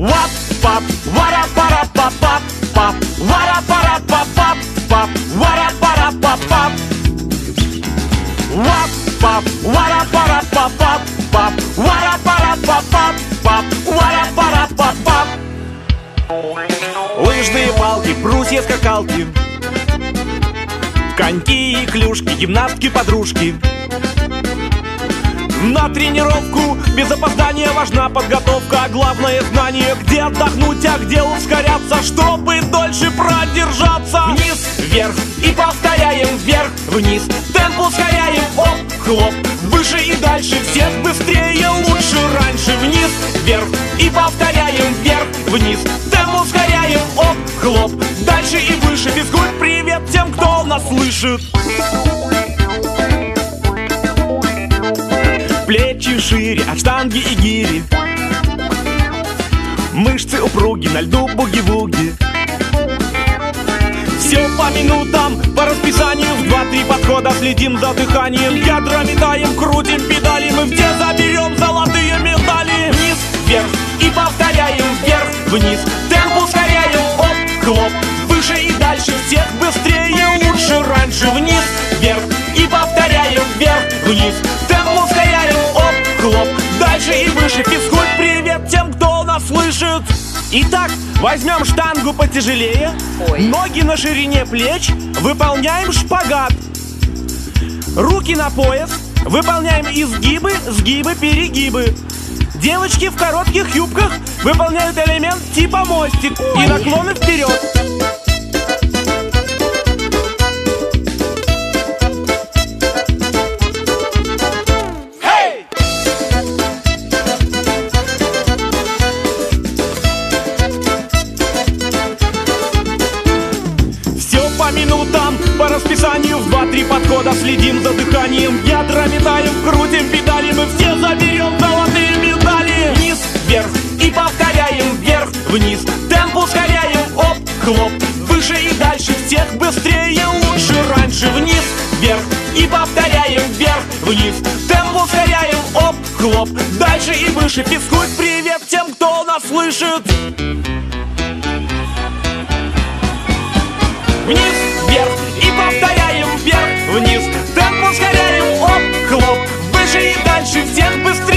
Вап, пап, вара, пара, пап, пап, пап, вара, пара, пап, пап, пап, вара, пара, пап, пап. Вап, пап, вара, пара, пап, пап, пап, вара, пара, пап, пап, пап, вара, пара, пап, пап. Лыжные палки, брусья, скакалки, коньки и клюшки, гимнастки-подружки. На тренировку без опоздания важна подготовка, а главное знание, где отдохнуть, а где ускоряться, чтобы дольше продержаться. Вниз, вверх и повторяем, вверх, вниз. Темп ускоряем, оп, хлоп. Выше и дальше, всех быстрее, лучше раньше. Вниз, вверх и повторяем, вверх, вниз. Темп ускоряем, оп, хлоп. Дальше и выше. Физкульт, привет тем, кто нас слышит. Плечи шире от штанги и гири, мышцы упруги, на льду буги-вуги. Все по минутам, по расписанию, в 2-3 подхода следим за дыханием. Ядра метаем, крутим педали, мы все заберем золотые медали. Вниз, вверх и повторяем, вверх, вниз. Темп ускоряем, оп, хлоп. Выше и дальше, всех быстрее, лучше раньше. Вниз, вверх и повторяем, вверх, вниз. Темп ускоряем, оп, хлоп. Дальше и выше. Физкульт, привет тем, кто нас слышит. Итак, возьмем штангу потяжелее, ноги на ширине плеч, выполняем шпагат. Руки на пояс, выполняем изгибы, сгибы, перегибы. Девочки в коротких юбках выполняют элемент типа мостик и наклоны вперед. По минутам, по расписанию, в 2-3 подхода следим за дыханием. Ядра метаем, крутим педали, мы все заберем золотые медали. Вниз, вверх и повторяем, вверх, вниз. Темп ускоряем, оп, хлоп. Выше и дальше, всех быстрее, лучше раньше. Вниз, вверх и повторяем, вверх, вниз. Темп ускоряем, оп, хлоп. Дальше и выше. Физкульт, привет тем, кто нас слышит. Вниз, вверх и повторяем, вверх, вниз. Темп ускоряем, оп, хлоп. Выше и дальше, всех быстрее.